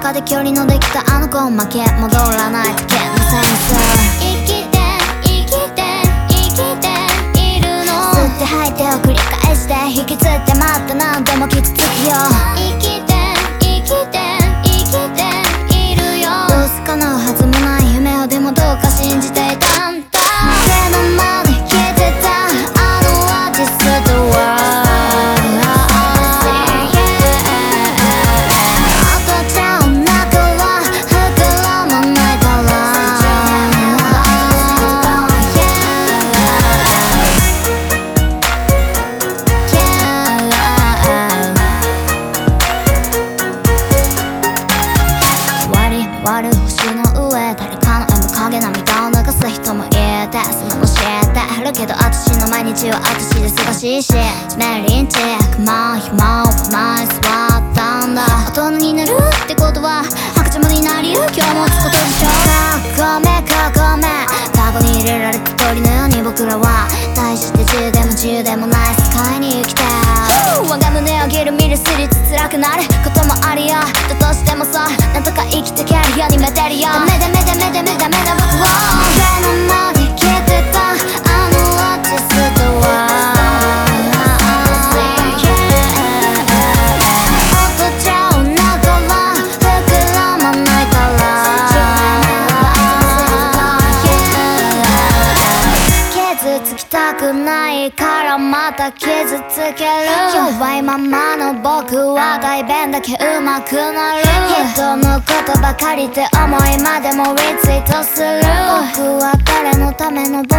中で距離のできたあの子負け戻らないだけのセンス生きて生きて生きているの吸って吐いてを繰り返して引きつって待って何度も傷つくよ生きて生きて生きているよどうすかなうはずもない夢をでもどうか信じていたんだ目の前で消えてたあのアーティストは割る星の上誰かの絵の影涙を流す人もいてそんなの教えてあるけど私の毎日は私で忙しいしメリンチ熊暇をナイス割ったんだ大人になるってことは白鳥になり勇気を持つことでしょ囲め囲めカゴに入れられた鳥のように僕らは大して自由でも自由でもない世界に生きて我が胸をギル見るすりつ辛くなることもあるよだとしてもさなんとか生きてけるようにめてるよダメダメダメダメダメだ僕を目の前で消えてたあのアーティストは音じゃお腹は膨らまないから傷つきたくないからまた傷つける弱いままの僕は代弁だけ上手くなる人のことばかりって思いまでもリツイートする僕は誰のための僕